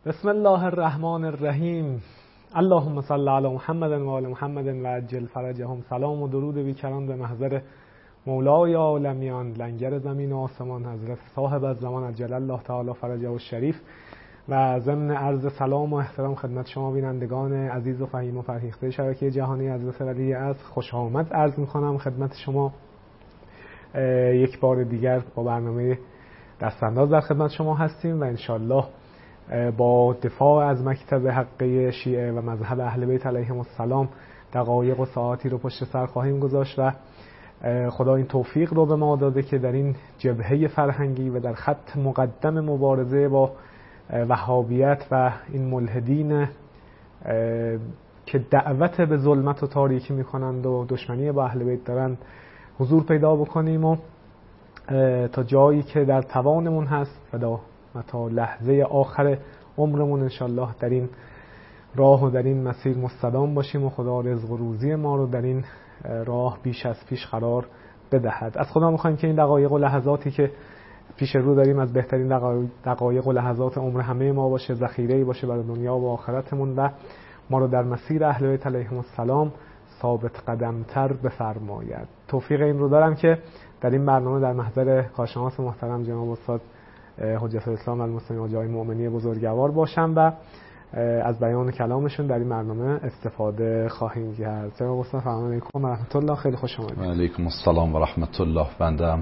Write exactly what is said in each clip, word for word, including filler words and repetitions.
بسم الله الرحمن الرحیم. اللهم صل علی محمد و آل محمد و عجل فرجهم. سلام و درود بیکران به محضر مولای عالمیان، لنگر زمین و آسمان، حضرت صاحب الزمان عجل الله تعالی فرجه الشریف. و ضمن عرض سلام و احترام خدمت شما بینندگان عزیز و فهیم و فرهیخته شبکه جهانی حضرت ولی عصر خوش آمد عرض می‌کنم خدمت شما. یک بار دیگر با برنامه دستانداز در خدمت شما هستیم و انشالله با دفاع از مکتب حقه شیعه و مذهب اهل بیت علیهم السلام دقایق و ساعاتی رو پشت سر خواهیم گذاشت و خدا این توفیق رو به ما داده که در این جبهه فرهنگی و در خط مقدم مبارزه با وهابیت و این ملحدین که دعوت به ظلمت و تاریکی میکنند و دشمنی با اهل بیت دارند حضور پیدا بکنیم و تا جایی که در توانمون هست و تا لحظه آخر عمرمون انشالله در این راه و در این مسیر مستدام باشیم و خدا رزق و روزی ما رو در این راه بیش از پیش قرار بدهد. از خدا میخوایم که این دقایق و لحظاتی که پیش رو داریم از بهترین دقایق و لحظات عمر همه ما باشه، ذخیره‌ای باشه برای دنیا و آخرتمون و ما رو در مسیر اهل بیت علیهم السلام ثابت قدمتر بفرماید. توفیق این رو دارم که در این برنامه در محضر کارشناس محترم جناب استاد حجت الاسلام المسلمین حاجی مؤمنی بزرگوار باشم و از بیان کلامشون در این برنامه استفاده خواهیم کرد. جناب استاد سلام علیکم و رحمت الله. خیلی خوش آمدید. و علیکم السلام و رحمت الله. بنده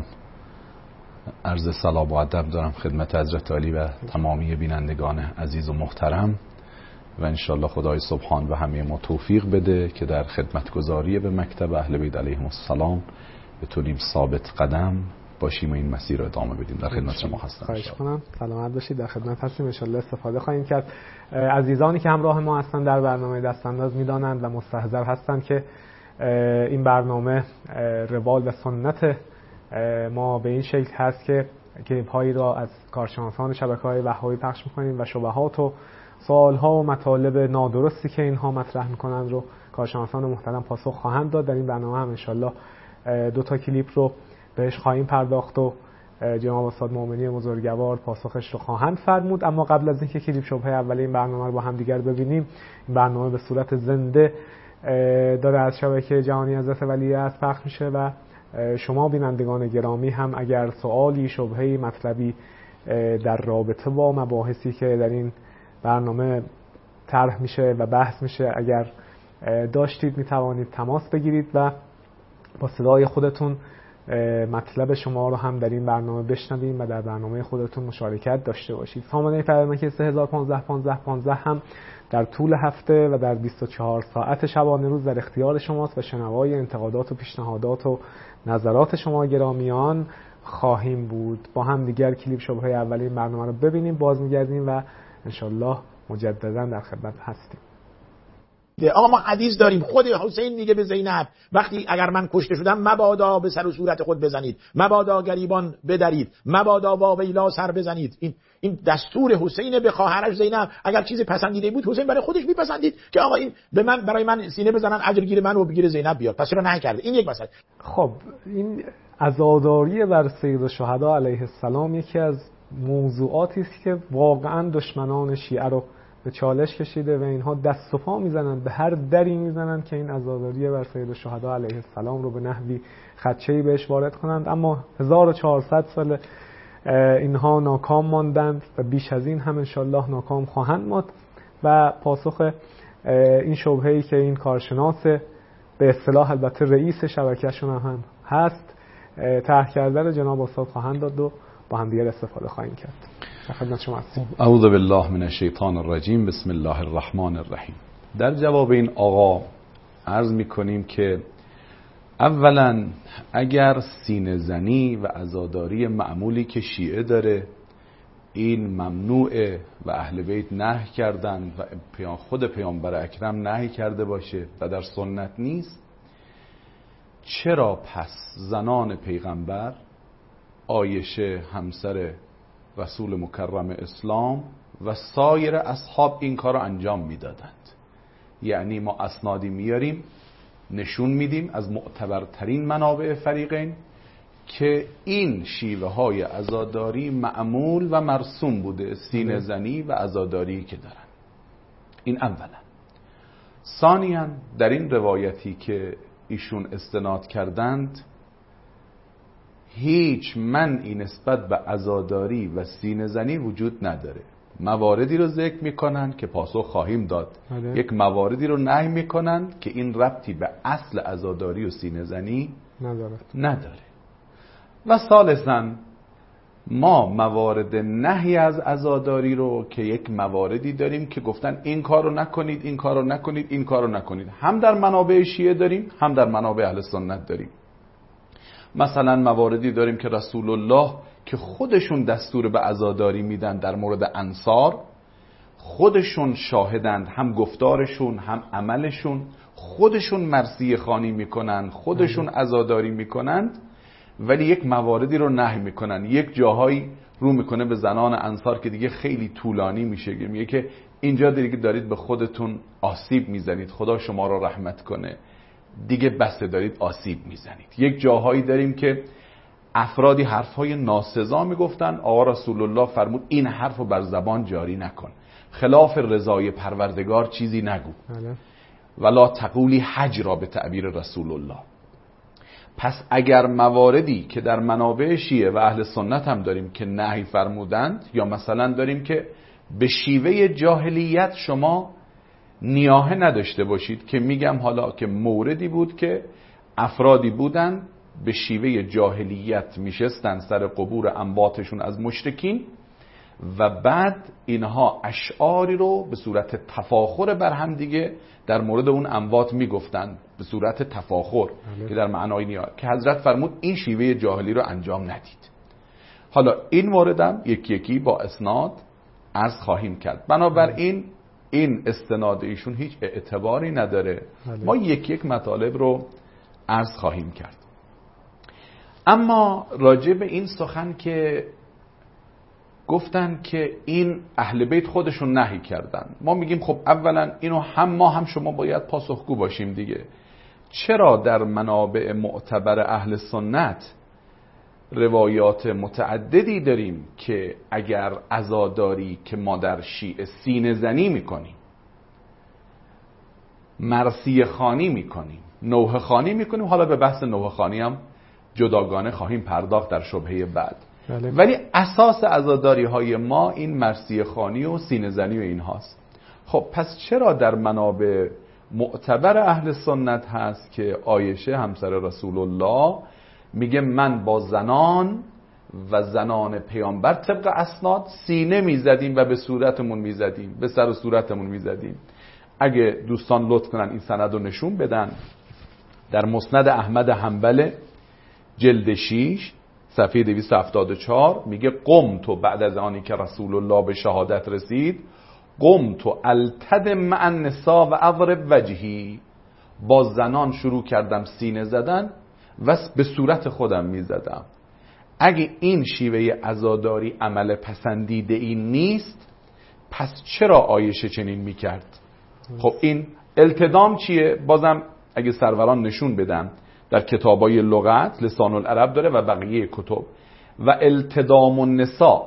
عرض سلام و ادب دارم خدمت حضرت علی و تمامی بینندگان عزیز و محترم و انشالله خدای سبحان و همه ما توفیق بده که در خدمتگزاری به مکتب اهل بیت علیهم السلام بتونیم ثابت قدم باشیم و این مسیر رو ادامه بدیم. در خدمت شما هستم. خواهش کنم. سلامت باشید. در خدمت هستیم. ان شاء الله استفاده خواهیم کرد. عزیزانی که همراه ما هستن در برنامه دستانداز میدانند و مستحضر هستند که این برنامه روال و سنت ما به این شکل هست که کلیپ هایی را از کارشناسان شبکه‌های وهابی پخش می‌کنیم و شبهات و سوال‌ها و مطالب نادرستی که اینها مطرح می‌کنند رو کارشناسان محترم پاسخ خواهند داد. در این برنامه هم ان شاء الله دو تا کلیپ رو بهش خواهیم پرداخت و جناب استاد مؤمنی بزرگوار پاسخش رو خواهند فرمود. اما قبل از اینکه کلیپ شبهه اولی این برنامه رو با هم دیگر ببینیم، این برنامه به صورت زنده داره از شبکه جهانی حضرت ولی عصر پخش میشه و شما بینندگان گرامی هم اگر سوالی، شبهه‌ای، مطلبی در رابطه با مباحثی که در این برنامه طرح میشه و بحث میشه اگر داشتید میتوانید تماس بگیرید و با صدای خودتون مطلب شما رو هم در این برنامه بشنویم و در برنامه خودتون مشارکت داشته باشید. سامانه فرمانده سه هزار و پانزده پانزده پانزده هم در طول هفته و در بیست و چهار ساعت شبانه روز در اختیار شماست و شنوای انتقادات و پیشنهادات و نظرات شما گرامیان خواهیم بود. با هم دیگر کلیپ شبهه اولی این برنامه رو ببینیم، باز میگردیم و انشالله مجددا در خدمت هستیم. آقا ما حدیث داریم، خود حسین میگه به زینب وقتی اگر من کشته شدم مبادا به سر و صورت خود بزنید، مبادا گریبان بدرید، مبادا واویلا سر بزنید. این این دستور حسین به خواهرش زینب. اگر چیزی پسندیده بود حسین برای خودش میپسندید که آقا این به من برای من سینه بزنن، اجرگیر من و بگیر زینب بیاد، پس چرا نکرده؟ این یک مسئله. خب این عزاداری بر سید الشهدا علیه السلام یکی از موضوعاتی است که واقعا دشمنان شیعه رو به چالش کشیده و اینها دست و پا میزنند، به هر دری میزنند که این عزاداری بر سید الشهدا علیه السلام رو به نحوی خدشه‌ای بهش وارد کنند. اما هزار و چهارصد سال اینها ناکام ماندند و بیش از این هم انشالله ناکام خواهند ماند و پاسخ این شبهه‌ای که این کارشناس به اصطلاح البته رئیس شبکه‌شون هم هست طرح کرده جناب استاد خواهند داد و با هم دیگر استفاده خواهیم کرد. خدمت شما هستیم. اعوذ بالله من الشیطان الرجیم. بسم الله الرحمن الرحیم. در جواب این آقا عرض می‌کنیم که اولا اگر سینه زنی و عزاداری معمولی که شیعه داره این ممنوعه و اهل بیت نهی کردن و خود پیامبر اکرم نهی کرده باشه و در سنت نیست، چرا پس زنان پیغمبر، عایشه همسر رسول مکرم اسلام و سایر اصحاب این کار رو انجام میدادند؟ یعنی ما اسنادی میاریم نشون میدیم از معتبرترین منابع فریقین که این شیوه های عزاداری معمول و مرسوم بوده، سینه زنی و عزاداری که دارن. این اولا. ثانیاً در این روایتی که ایشون استناد کردند هیچ منعی نسبت به عزاداری و سینه زنی وجود نداره. مواردی رو ذکر میکنن که پاسخ خواهیم داد، بله. یک مواردی رو نهی میکنن که این ربطی به اصل عزاداری و سینه زنی نداره. نداره. و ثالثاً ما موارد نهی از عزاداری رو که یک مواردی داریم که گفتن این کار رو نکنید، این کار رو نکنید، این کار رو نکنید، هم در منابع شیعه داریم هم در منابع اهل سنت داریم. مثلا مواردی داریم که رسول الله که خودشون دستور به عزاداری میدن در مورد انصار، خودشون شاهدند، هم گفتارشون هم عملشون، خودشون مرثیه خوانی میکنن، خودشون عزاداری میکنند، ولی یک مواردی رو نهی میکنن. یک جاهایی رو میکنه به زنان انصار که دیگه خیلی طولانی میشه، میگه که اینجا دیگه دارید به خودتون آسیب میزنید، خدا شما رو رحمت کنه، دیگه بس دارید آسیب میزنید. یک جاهایی داریم که افرادی حرفهای ناسزا میگفتن، آقا رسول الله فرمود این حرفو بر زبان جاری نکن، خلاف رضای پروردگار چیزی نگو، ولا تقولی حجرا به تعبیر رسول الله. پس اگر مواردی که در منابع شیعه و اهل سنت هم داریم که نهی فرمودند، یا مثلا داریم که به شیوه جاهلیت شما نیاحه نداشته باشید، که میگم حالا که موردی بود که افرادی بودن به شیوه جاهلیت میشستن سر قبور انباتشون از مشرکین و بعد اینها اشعاری رو به صورت تفاخر بر هم دیگه در مورد اون اموات میگفتن، به صورت تفاخر که در معنای نیا، که حضرت فرمود این شیوه جاهلی رو انجام ندید. حالا این موردم یکی یکی با اسناد عرض خواهیم کرد. بنابراین این استناد ایشون هیچ اعتباری نداره، ما یک یک مطالب رو عرض خواهیم کرد. اما راجع به این سخن که گفتن که این اهل بیت خودشون نهی کردن، ما میگیم خب اولا اینو هم ما هم شما باید پاسخگو باشیم دیگه. چرا در منابع معتبر اهل سنت روایات متعددی داریم که اگر عزاداری که ما در شیعه سینه زنی میکنیم، مرثیه خوانی میکنیم، نوحه خوانی میکنیم، حالا به بحث نوحه خوانی هم جداگانه خواهیم پرداخت در شبهه بعد، بله. ولی اساس عزاداری های ما این مرثیه خوانی و سینه زنی و این هاست. خب پس چرا در منابع معتبر اهل سنت هست که عایشه همسر رسول الله میگه من با زنان و زنان پیامبر طبق اسناد سینه میزدیم و به صورتمون میزدیم، به سر و صورتمون میزدیم. اگه دوستان لطف کنن این سند رو نشون بدن، در مسند احمد حنبل جلد شش صفحه دویست و هفتاد و چهار میگه قم تو بعد از آنی که رسول الله به شهادت رسید، قم تو التدم مع النساء و اضرب وجهی، با زنان شروع کردم سینه زدن و به صورت خودم میزدم. اگه این شیوه عزاداری عمل پسندیده این نیست، پس چرا عایشه چنین میکرد؟ خب این التدام چیه؟ بازم اگه سروران نشون بدن در کتابای لغت لسان العرب داره و بقیه کتب، و التدام النساء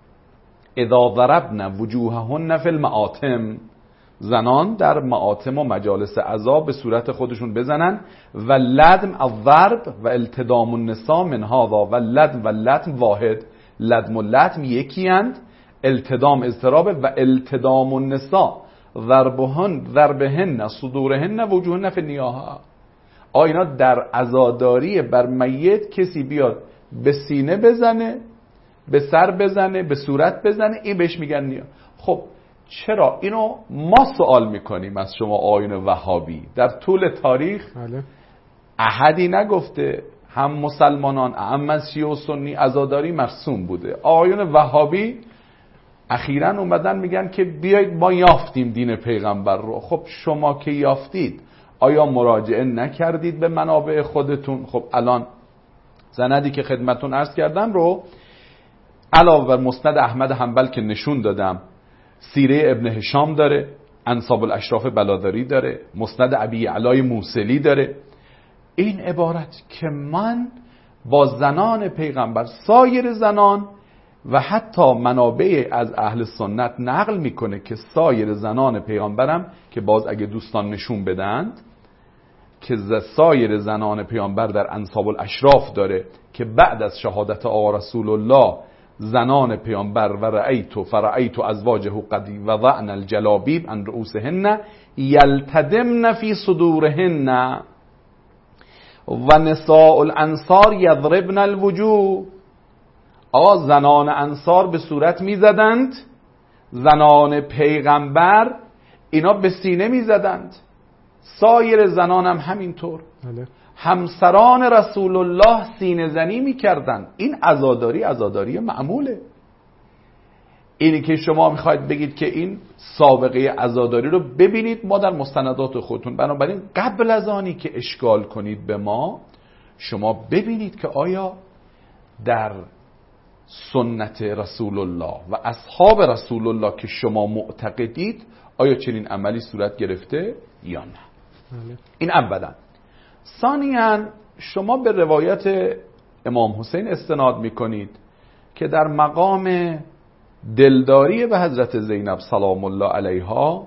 اذا ضربن وجوههن فی المآتم، زنان در مآتم و مجالس عزا به صورت خودشون بزنن، و لدم الضرب و التدام النساء من هذا، و لدم و لطم واحد، لدم و لطم یکی اند، التدام اضطراب، و التدام النساء ضربهن ضربهن صدورهن وجوههن فی النیاحه. آینا در عزاداری بر میت کسی بیاد به سینه بزنه، به سر بزنه، به صورت بزنه، این بهش میگن نیا. خب چرا اینو ما سوال میکنیم از شما آیین وهابی؟ در طول تاریخ بله. احدی نگفته، هم مسلمانان هم از شیعه و سنی عزاداری مرسوم بوده. آیین وهابی اخیراً اومدن میگن که بیایید ما یافتیم دین پیغمبر رو. خب شما که یافتید آیا مراجعه نکردید به منابع خودتون؟ خب الان سندی که خدمتون عرض کردم رو علاوه بر مسند احمد حنبل که نشون دادم، سیره ابن هشام داره، انساب الاشراف بلاداری داره، مسند ابی علای موصلی داره. این عبارت که من با زنان پیغمبر، سایر زنان، و حتی منابع از اهل سنت نقل میکنه که سایر زنان پیغمبرم که باز اگه دوستان نشون بدند که سایر زنان پیغمبر در انساب الاشراف داره که بعد از شهادت آقا رسول الله زنان پیامبر و رأیت و فرأیت ازواجه قد وضعن الجلابیب عن رؤوسهن یلتدمن فی صدورهن و نساء الانصار یضربن الوجوه. آقا زنان انصار به صورت میزدند، زنان پیغمبر اینا به سینه میزدند، سایر زنان هم همینطور. بله. همسران رسول الله سینه زنی میکردن. این عزاداری عزاداری معموله. اینی که شما میخواید بگید که این سابقه عزاداری رو ببینید ما در مستندات خودتون، بنابراین قبل از آنی که اشکال کنید به ما، شما ببینید که آیا در سنت رسول الله و اصحاب رسول الله که شما معتقدید آیا چنین عملی صورت گرفته یا نه. بله. این اولا. ثانیاً شما به روایت امام حسین استناد میکنید که در مقام دلداری به حضرت زینب سلام الله علیها،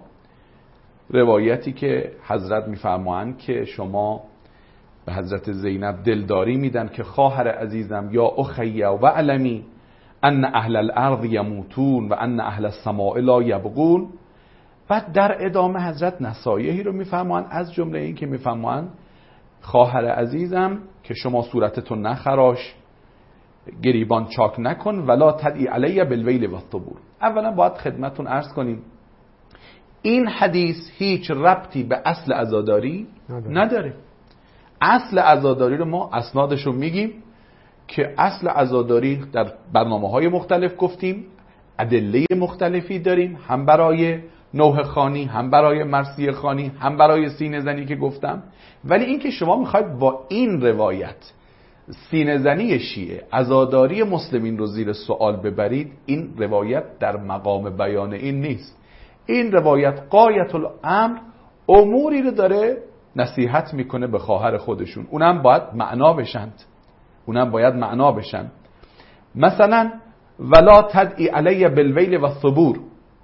روایتی که حضرت میفرمایند که شما به حضرت زینب دلداری میدن که خواهر عزیزم یا اخی و علمی ان اهل الارض یموتون و ان اهل السماء لا یبقون. بعد در ادامه حضرت نصایحی رو میفرمایند، از جمله این که میفرمایند خواهر عزیزم که شما صورتتون نخراش، گریبان چاک نکن، ولا تدعی علی بالویل و الثبور. اولا باید خدمتون عرض کنیم این حدیث هیچ ربطی به اصل عزاداری نداره. نداره. اصل عزاداری رو ما اسنادش رو میگیم که اصل عزاداری در برنامه‌های مختلف گفتیم، ادله مختلفی داریم، هم برای نوح خانی، هم برای مرثیه خانی، هم برای سینه زنی که گفتم. ولی این که شما میخواید با این روایت سینه زنی شیعه عزاداری مسلمین رو زیر سوال ببرید، این روایت در مقام بیان این نیست. این روایت غایت الامر اموری رو داره نصیحت میکنه به خواهر خودشون، اونم باید معنا بشند، اونم باید معنا بشن. مثلا ولا تدعی علی بالویل و الثبور،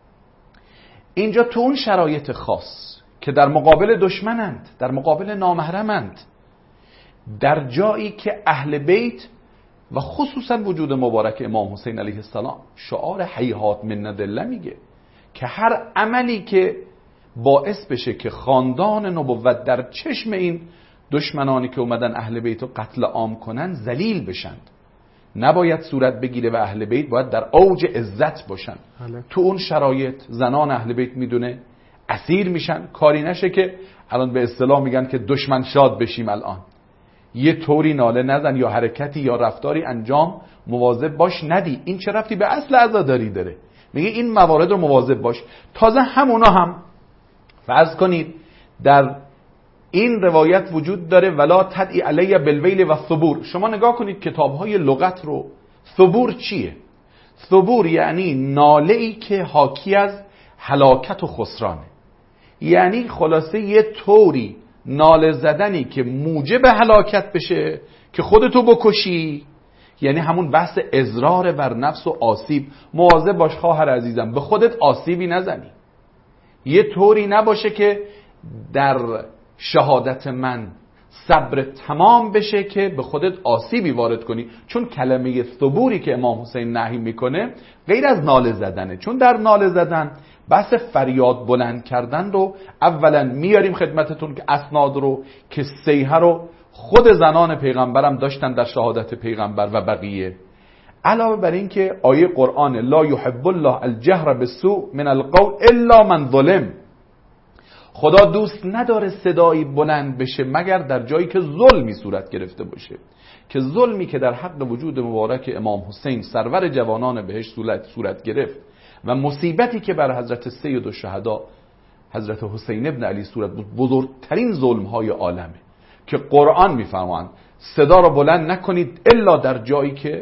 اینجا تو اون شرایط خاص که در مقابل دشمنند، در مقابل نامحرمند، در جایی که اهل بیت و خصوصا وجود مبارک امام حسین علیه السلام شعار هیهات من ندله میگه که هر عملی که باعث بشه که خاندان نبوت در چشم این دشمنانی که اومدن اهل بیت رو قتل عام کنن ذلیل بشند، نباید صورت بگیره و اهل بیت باید در اوج عزت باشن. بله. تو اون شرایط زنان اهل بیت میدونه اسیر میشن، کاری نشه که الان به اصطلاح میگن که دشمن شاد بشیم، الان یه طوری ناله نزن یا حرکتی یا رفتاری انجام مواظب باش ندی. این چه ربطی به اصل عزاداری داره؟ میگه این موارد رو مواظب باش. تازه همونا هم فرض کنید در این روایت وجود داره ولا تدعی علی بالویل و الثبور. شما نگاه کنید کتاب‌های لغت رو، ثبور چیه؟ ثبور یعنی ناله‌ای که حاکی از هلاکت و خسرانه، یعنی خلاصه یه طوری ناله زدنی که موجب هلاکت بشه که خودتو بکشی، یعنی همون بحث اضرار بر نفس و آسیب. مواظب باش خواهر عزیزم به خودت آسیبی نزنی، یه طوری نباشه که در شهادت من صبر تمام بشه که به خودت آسیبی وارد کنی. چون کلمه ثبوری که امام حسین نهی میکنه غیر از ناله زدنه، چون در ناله زدن بحث فریاد بلند کردن رو اولا میاریم خدمتتون که اسناد رو که سیحه رو خود زنان پیغمبرم داشتن در شهادت پیغمبر و بقیه. علاوه بر این که آیه قرآن لا یحب الله الجهر بالسوء من القول الا من ظلم، خدا دوست نداره صدایی بلند بشه مگر در جایی که ظلمی صورت گرفته باشه، که ظلمی که در حق وجود مبارک امام حسین سرور جوانان بهشت صورت, صورت گرفت و مصیبتی که بر حضرت سید الشهدا حضرت حسین ابن علی صورت بود، بزرگترین ظلم‌های عالمه که قرآن میفرماند صدا را بلند نکنید الا در جایی که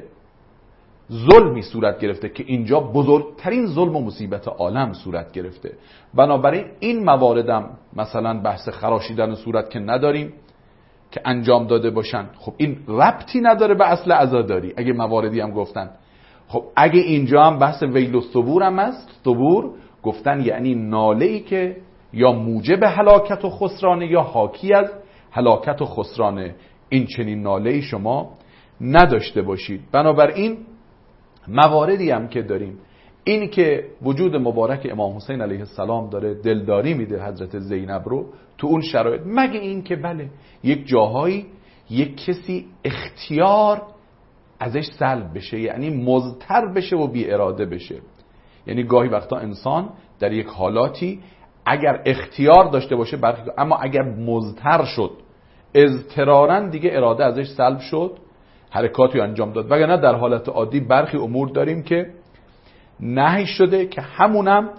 ظلمی صورت گرفته، که اینجا بزرگترین ظلم و مصیبت عالم صورت گرفته. بنابراین این مواردم مثلا بحث خراشیدن صورت که نداریم، که انجام داده باشن. خب این ربطی نداره به اصل عزاداری. اگه مواردی هم گفتن، خب اگه اینجا هم بحث ویل و ثبور هم است، ثبور گفتن یعنی ناله‌ای که یا موجب هلاکت و خسرانه یا حاکی از هلاکت و خسرانه، این چنین ناله‌ای شما نداشته باشید. بنابراین مواردی هم که داریم، این که وجود مبارک امام حسین علیه السلام داره دلداری میده حضرت زینب رو تو اون شرایط، مگه این که بله یک جاهایی یک کسی اختیار ازش سلب بشه، یعنی مضطر بشه و بی اراده بشه. یعنی گاهی وقتا انسان در یک حالاتی اگر اختیار داشته باشه برخی، اما اگر مضطر شد اضطرارا دیگه اراده ازش سلب شد، حرکاتی انجام داد. وگرنه در حالت عادی برخی امور داریم که نهی شده که همونم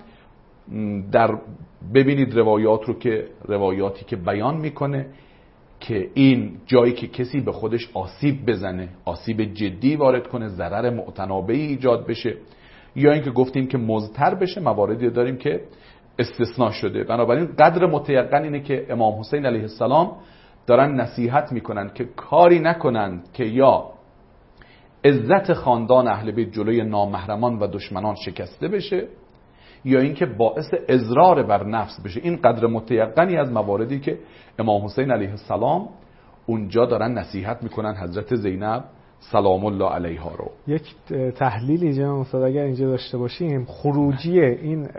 در ببینید روایات رو که روایاتی که بیان میکنه که این جایی که کسی به خودش آسیب بزنه، آسیب جدی وارد کنه، ضرر معتنابهی ایجاد بشه، یا اینکه گفتیم که مضطر بشه، مواردی داریم که استثناء شده. بنابراین قدر متیقن اینه که امام حسین علیه السلام دارن نصیحت میکنن که کاری نکنند که یا عزت خاندان اهل بیت جلوی نامحرمان و دشمنان شکسته بشه، یا اینکه باعث اضرار بر نفس بشه. این قدر متیقنی از مواردی که امام حسین علیه السلام اونجا دارن نصیحت میکنن حضرت زینب سلام الله علیها رو. یک تحلیلی جناب استاد اگر اینجا داشته باشیم، خروجی این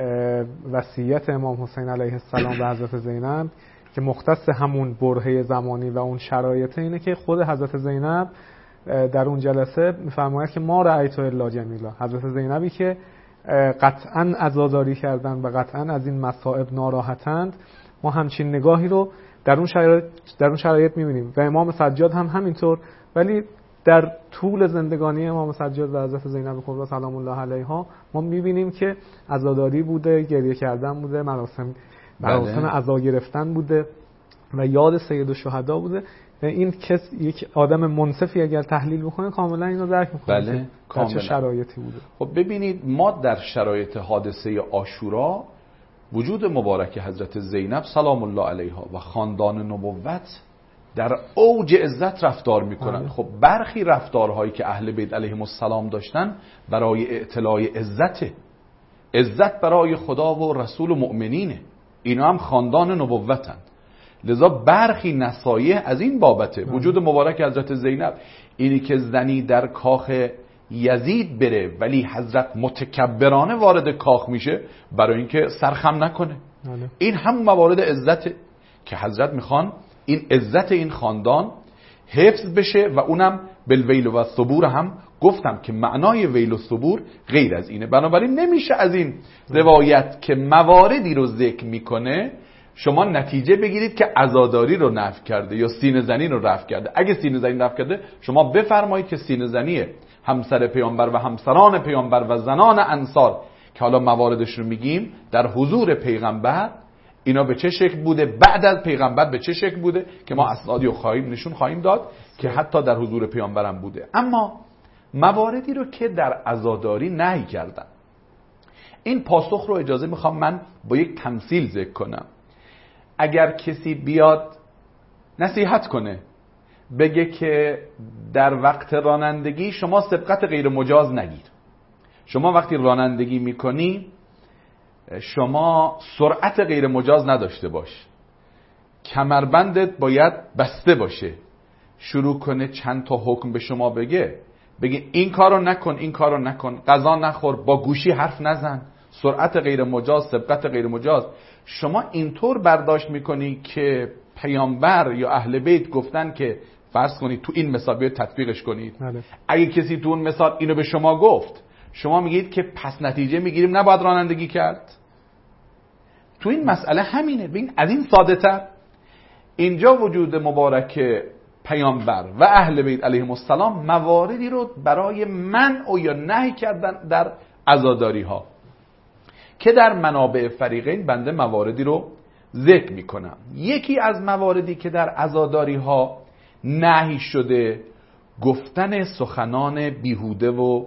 وصیت امام حسین علیه السلام به حضرت زینب که مختص همون برهه زمانی و اون شرایط، اینه که خود حضرت زینب در اون جلسه میفرماید که ما رأیت الا جمیلا، حضرت زینبی که قطعاً عزاداری کردن و قطعاً از این مصائب ناراحتند، ما همچین نگاهی رو در اون شرایط در اون شرایط می‌بینیم. و امام سجاد هم همینطور. ولی در طول زندگانی امام سجاد و حضرت زینب کبری سلام الله علیها ما می‌بینیم که عزاداری بوده، گریه کردن بوده، مراسم مراسم عزا گرفتن بوده و یاد سید الشهدا بوده. این کس یک آدم منصفی اگر تحلیل بکنه کاملا اینو درک میکنه. بله، کاملا. چه شرایطی بوده. خب ببینید، ما در شرایط حادثه عاشورا وجود مبارک حضرت زینب سلام الله علیها و خاندان نبوت در اوج عزت رفتار میکنن. خب برخی رفتارهایی که اهل بیت علیهم السلام داشتن برای اعتلاع عزته، عزت برای خدا و رسول و مؤمنینه، اینا هم خاندان نبوتن. لذا برخی نصایح از این بابته. وجود مبارک حضرت زینب، اینی که زنی در کاخ یزید بره ولی حضرت متکبرانه وارد کاخ میشه برای اینکه سرخم نکنه، این هم موارد عزته که حضرت میخوان این عزت این خاندان حفظ بشه و اونم بالویل و ثبور. هم گفتم که معنای ویل و ثبور غیر از اینه. بنابراین نمیشه از این روایت که مواردی رو ذکر میکنه شما نتیجه بگیرید که عزاداری رو نفی کرده یا سینه زنی رو رفع کرده. اگه سینه زنی رفع کرده، شما بفرمایید که سینه زنی همسر پیامبر و همسران پیامبر و زنان انصار که حالا مواردش رو میگیم در حضور پیغمبر، اینا به چه شکل بوده، بعد از پیغمبر به چه شکل بوده که ما اسنادی رو خواهیم نشون خواهیم داد که حتی در حضور پیامبرم بوده. اما مواردی رو که در عزاداری نهی کردن، این پاسخ رو اجازه میخوام من با یک تمثیل ذکر کنم. اگر کسی بیاد نصیحت کنه بگه که در وقت رانندگی شما سبقت غیر مجاز نگیر، شما وقتی رانندگی میکنی شما سرعت غیر مجاز نداشته باش، کمربندت باید بسته باشه، شروع کنه چند تا حکم به شما بگه، بگه این کارو نکن، این کارو نکن، غذا نخور، با گوشی حرف نزن، سرعت غیر مجاز، سبقت غیر مجاز، شما اینطور برداشت میکنی که پیامبر یا اهل بیت گفتن که فرض کنید تو این مثال بیاید تطبیقش کنید. بله. اگه کسی تو اون مثال اینو به شما گفت، شما میگید که پس نتیجه میگیریم نباید رانندگی کرد. تو این مسئله همینه. ببین از این ساده تر اینجا وجود مبارک پیامبر و اهل بیت علیهم السلام مواردی رو برای منع یا نهی کردن در عزاداری ها که در منابع فریقین بنده مواردی رو ذکر میکنم. یکی از مواردی که در عزاداری ها نهی شده گفتن سخنان بیهوده و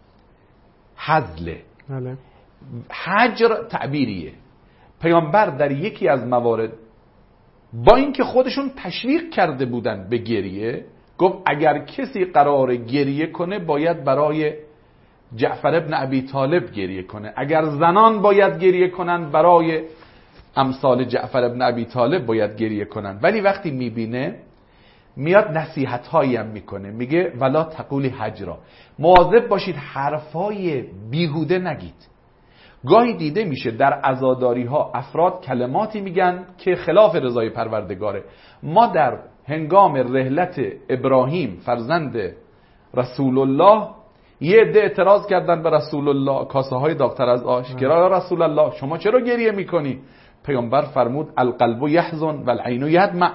هزله. هجر تعبیریه. پیامبر در یکی از موارد با اینکه خودشون تشویق کرده بودن به گریه، گفت اگر کسی قرار گریه کنه باید برای جعفر ابن ابی طالب گریه کنه، اگر زنان باید گریه کنن برای امثال جعفر ابن ابی طالب باید گریه کنن. ولی وقتی میبینه میاد نصیحت هایی هم میکنه، میگه ولا تقولی هجرا، مواظب باشید حرفای بیهوده نگید. گاهی دیده میشه در عزاداری ها افراد کلماتی میگن که خلاف رضای پروردگاره. ما در هنگام رحلت ابراهیم فرزند رسول الله یه عده اعتراض کردن به رسول الله، کاسه های داغ‌تر از آش، که یا رسول الله شما چرا گریه میکنی؟ پیامبر فرمود القلب یحزن والعین یدمع،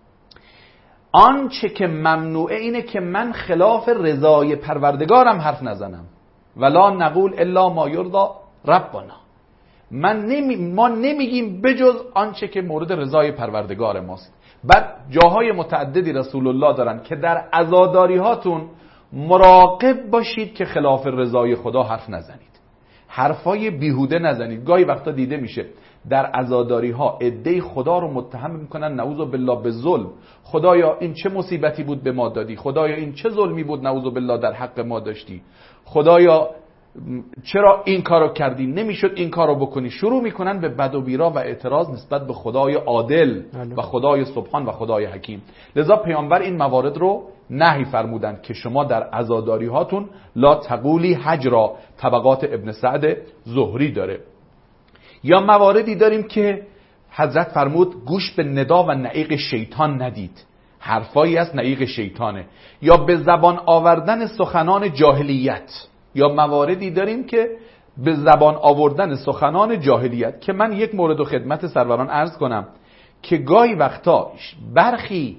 آنچه که ممنوعه اینه که من خلاف رضای پروردگارم حرف نزنم. ولا نقول الا ما یرضی ربنا، من نمی ما نمیگیم بجز آنچه که مورد رضای پروردگار ماست. بعد جاهای متعددی رسول الله دارن که در عزاداری هاتون مراقب باشید که خلاف رضای خدا حرف نزنید، حرفای بیهوده نزنید. گاهی وقتا دیده میشه در عزاداری ها عده خدا رو متهم میکنن نعوذ بالله به ظلم، خدایا این چه مصیبتی بود به ما دادی، خدایا این چه ظلمی بود نعوذ بالله در حق ما داشتی، خدایا چرا این کارو کردی، نمیشد این کارو بکنی. شروع میکنن به بد و بیرا و اعتراض نسبت به خدای عادل و خدای سبحان و خدای حکیم. لذا پیامبر این موارد رو نهی فرمودن که شما در عزاداری هاتون لا تقولی هجرا، طبقات ابن سعد زهری داره. یا مواردی داریم که حضرت فرمود گوش به ندا و نعیق شیطان ندید، حرفایی از نعیق شیطانه. یا به زبان آوردن سخنان جاهلیت، یا مواردی داریم که به زبان آوردن سخنان جاهلیت، که من یک مورد و خدمت سروران عرض کنم که گاهی وقتا برخی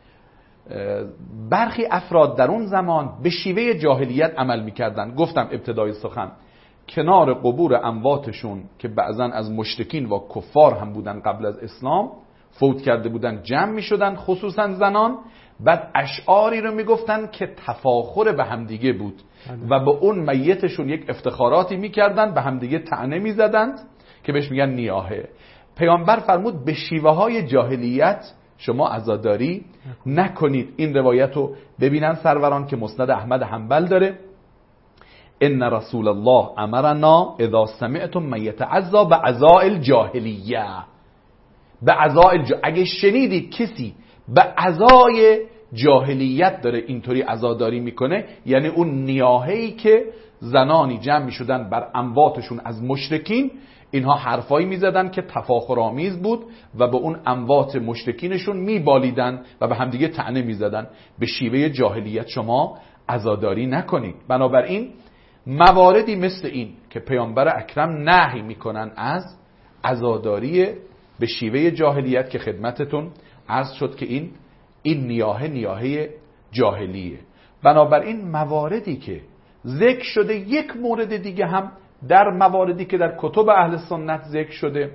برخی افراد در اون زمان به شیوه جاهلیت عمل میکردن. گفتم ابتدای سخن کنار قبور امواتشون که بعضا از مشرکین و کفار هم بودن قبل از اسلام فوت کرده بودن جمع میشدن، خصوصا زنان، بعد اشعاری رو میگفتن که تفاخر به همدیگه بود و به اون میتشون یک افتخاراتی میکردن، به همدیگه طعنه میزدند که بهش میگن نیاحه. پیامبر فرمود به شیوه های جاهلیت شما عزاداری نکنید. این روایت رو ببینن سروران که مسند احمد حنبل داره، ان رسول الله امرنا اذا سمعتم من یتعزا بعزاء الجاهلیه، به عزاء الج... اگه شنیدید کسی به عزای جاهلیت داره اینطوری عزاداری میکنه، یعنی اون نیاهه‌ای که زنانی جمع میشدن بر امواتشون از مشرکین، اینها حرفایی میزدن که تفاخرآمیز بود و به اون اموات مشرکینشون میبالیدن و به همدیگه طعنه میزدن. به شیوه جاهلیت شما عزاداری نکنید. بنابراین مواردی مثل این که پیامبر اکرم نهی میکنن از عزاداری به شیوه جاهلیت که خدمتتون عرض شد که این این نیاهه نیاهه جاهلیه. بنابراین مواردی که ذکر شده، یک مورد دیگه هم در مواردی که در کتب اهل سنت ذکر شده،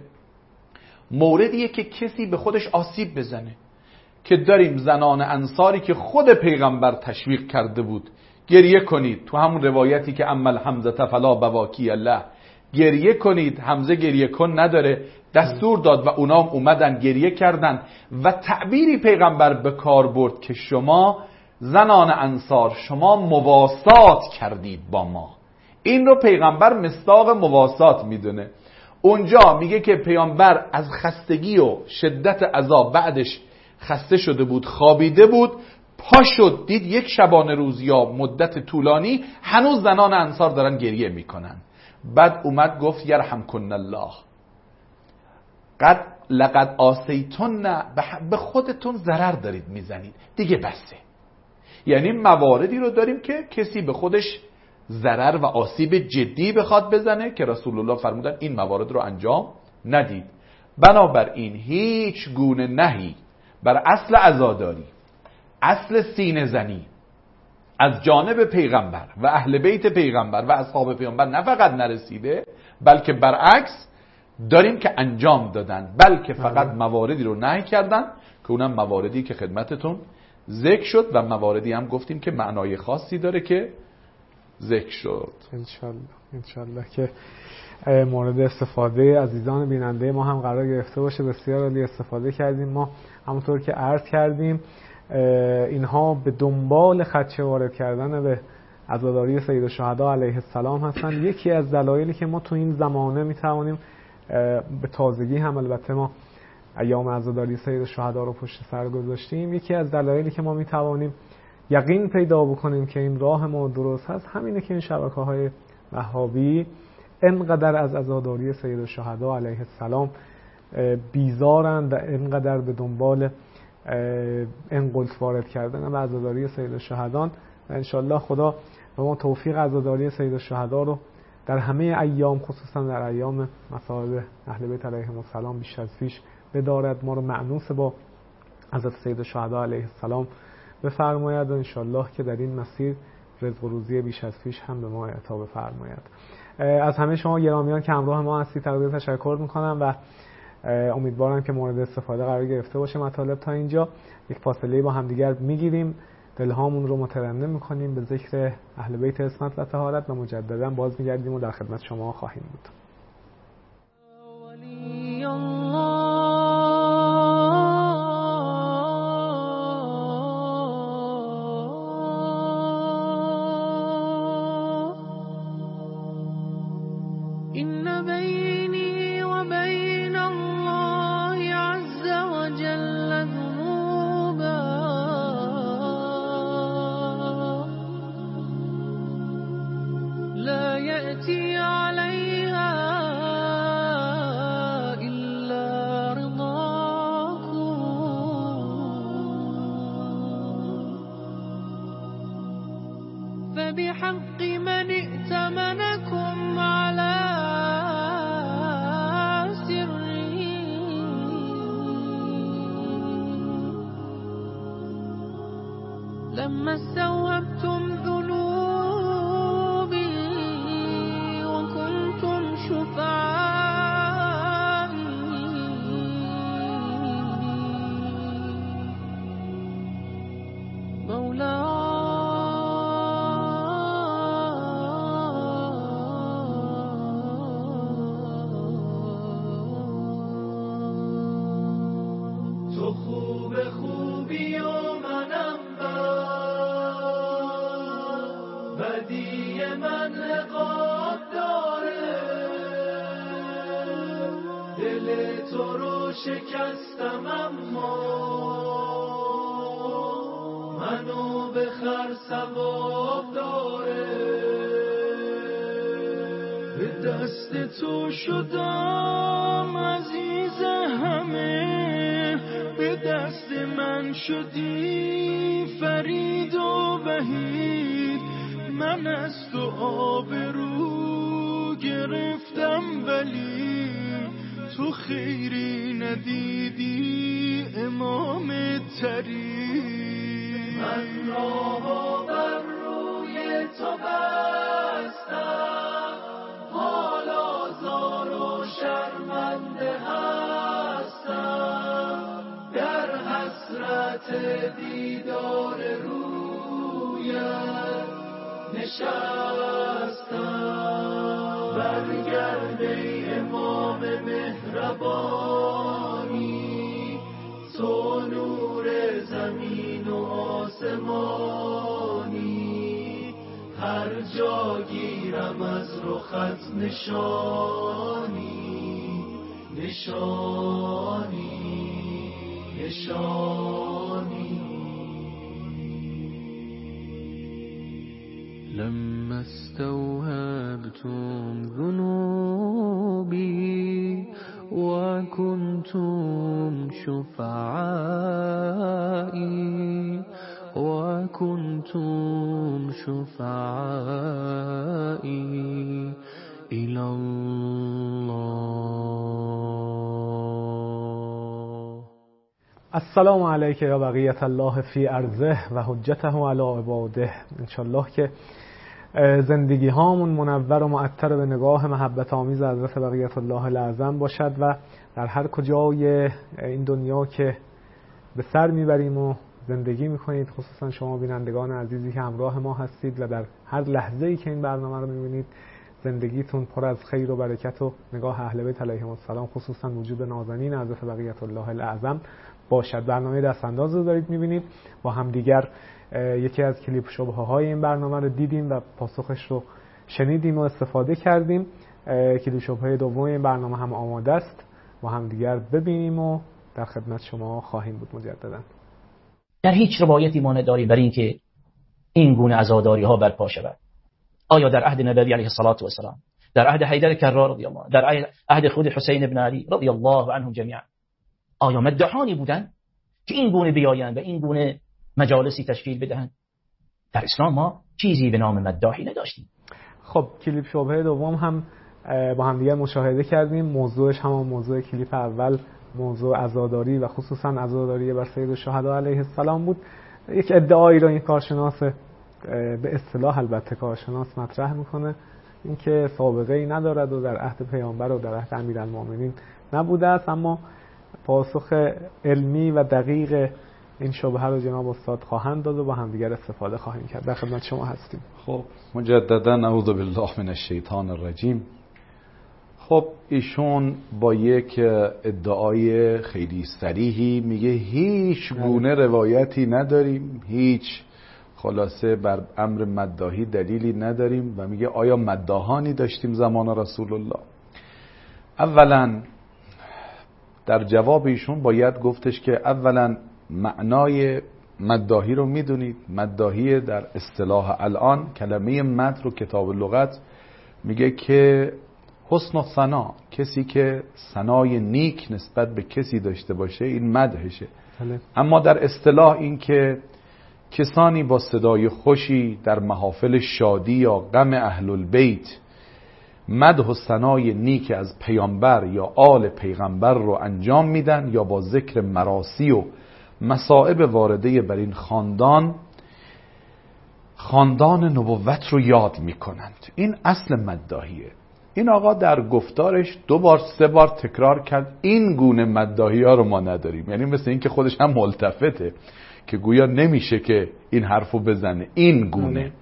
موردیه که کسی به خودش آسیب بزنه، که داریم زنان انصاری که خود پیغمبر تشویق کرده بود گریه کنید، تو همون روایتی که عمل حمزه فلا بواکی الله، گریه کنید، حمزه گریه کن نداره، دستور داد و اونا هم اومدن گریه کردن و تعبیری پیغمبر به کار برد که شما زنان انصار شما مواسات کردید با ما. این رو پیغمبر مصداق مواسات میدونه. اونجا میگه که پیامبر از خستگی و شدت عذاب بعدش خسته شده بود، خوابیده بود، پا شد دید یک شبانه روز یا مدت طولانی هنوز زنان انصار دارن گریه میکنن. بعد اومد گفت یرحمکن الله، قد لقد آسیتن، به خودتون ضرر دارید میزنید، دیگه بسه. یعنی مواردی رو داریم که کسی به خودش ضرر و آسیب جدی بخواد بزنه که رسول الله فرمودن این موارد رو انجام ندید. بنابراین هیچ گونه نهی بر اصل عزاداری، اصل سینه زنی از جانب پیغمبر و اهل بیت پیغمبر و اصحاب پیغمبر نه فقط نرسیده، بلکه برعکس داریم که انجام دادن، بلکه فقط مواردی رو نهی کردن که اونم مواردی که خدمتتون ذکر شد و مواردی هم گفتیم که معنای خاصی داره که ذکر شد. انشالله انشالله که مورد استفاده عزیزان بیننده ما هم قرار گرفته باشه. بسیار عالی استفاده کردیم. ما همونطور که عرض کردیم اینها به دنبال خدشه وارد کردن به عزاداری سید الشهدا علیه السلام هستند. یکی از دلایلی که ما تو این زمانه میتوانیم به تازگی هم البته ما ایام عزاداری سید الشهدا رو پشت سر گذاشتیم، یکی از دلایلی که ما میتوانیم یقین پیدا بکنیم که این راه ما درست هست همینه که این شبکه‌های وهابی انقدر از عزاداری سید الشهدا علیه السلام بیزارند و انقدر به دنبال انقلت وارد کردن به عزاداری سید الشهدا و انشالله خدا به ما توفیق عزاداری سید الشهدا رو در همه ایام، خصوصا در ایام مصائب اهل بیت علیهم السلام بیش از پیش بدارد، ما رو مأنوس با حضرت سید الشهدا علیه السلام بفرماید و انشالله که در این مسیر رزق و روزی بیش از پیش هم به ما عطا بفرماید. از همه شما گرامیان که همراه ما هستید تقدیر تشکر میکنم و امیدوارم که مورد استفاده قرار گرفته باشه مطالب تا اینجا. یک فاصله با همدیگر میگیریم، دلهامون رو مترنم میکنیم به ذکر اهل بیت عصمت و طهارت و مجددا باز میگردیم و در خدمت شما خواهیم بود. بحق من ائتمنكم على سره لما استوهبتم ذنوبي وكنتم شفعائي مولاي شکستم اما منو به خر ثواب داره، به دست تو شدم عزیز همه، به دست من شدی فرید و وحید، من از تو آبرو گرفتم ولی تو خیری ندیدی امام تری، من راه بر روی تو بستم، حالا زار و شرمنده هستم، در حسرت دیدار رویت نشستم، برگرد ای امام مهربانی، تو نور زمین و آسمانی، هر جا گیرم از رخت نشانی نشانی نشانی. لما استوهبتم ذنوبي وكنتم شفعائي وكنتم شفعائي إلى الله. السلام علیک یا بقیت الله فی ارضه و حجته علی عباده. انشالله که زندگی هامون منور و معطر به نگاه محبت آمیز حضرت بقیت الله الاعظم باشد و در هر کجای این دنیا که به سر میبریم و زندگی میکنید، خصوصا شما بینندگان عزیزی که همراه ما هستید و در هر لحظه‌ای که این برنامه رو میبینید، زندگیتون پر از خیر و برکت و نگاه اهل بیت علیهم السلام، خصوصا وجود نازنین حضرت بقیت الله الاعظم باشد. برنامه دستانداز رو دارید می‌بینید. با هم دیگر یکی از کلیپ شبهه‌های این برنامه رو دیدیم و پاسخش رو شنیدیم و استفاده کردیم. کلیپ شبهه دوم این برنامه هم آماده است، با هم دیگر ببینیم و در خدمت شما خواهیم بود مجددا. در هیچ روایتی ما نداریم برای اینکه این گونه عزاداری ها برپا شود. آیا در عهد نبوی علیه الصلاة و السلام، در عهد حیدر کرار رضی الله، در عهد خود حسین ابن علی رضی الله عنهم جمیعا، آیا مدعانی بودند که این گونه بیایند و این گونه مجالسی تشکیل بدهند؟ در اسلام ما چیزی به نام مداحی نداشتیم. خب کلیپ شبهه دوم هم با هم دیگر مشاهده کردیم. موضوعش هم موضوع کلیپ اول، موضوع عزاداری و خصوصا عزاداری بر سید الشهدا علیه السلام بود. یک ادعایی رو این کارشناس، به اصطلاح البته کارشناس، مطرح میکنه، اینکه سابقه ای ندارد و در عهد پیامبر و در عهد امیرالمومنین نبوده است. اما پاسخ علمی و دقیق این شبهه رو جناب استاد خواهند داد و با هم دیگر استفاده خواهیم کرد. در خدمت شما هستیم. خب مجددا اعوذ بالله من الشیطان الرجیم. خب ایشون با یک ادعای خیلی صریحی میگه هیچ گونه روایتی نداریم، هیچ خلاصه بر امر مداحی دلیلی نداریم و میگه آیا مداحانی داشتیم زمان رسول الله؟ اولا در جواب ایشون باید گفتش که اولا معنای مداحی رو میدونید. مداحی در اصطلاح الان، کلمه مدح رو کتاب لغت میگه که حسن و ثنا، کسی که ثنای نیک نسبت به کسی داشته باشه این مدحشه. اما در اصطلاح این که کسانی با صدای خوشی در محافل شادی یا غم اهل البیت مدح و ثنای نیک از پیامبر یا آل پیغمبر رو انجام میدن یا با ذکر مراسی و مصائب وارده بر این خاندان خاندان نبوت رو یاد میکنند. این اصل مداحیه. این آقا در گفتارش دو بار سه بار تکرار کرد این گونه مداحی ها رو ما نداریم. یعنی مثل این که خودش هم ملتفته که گویا نمیشه که این حرفو بزنه این گونه.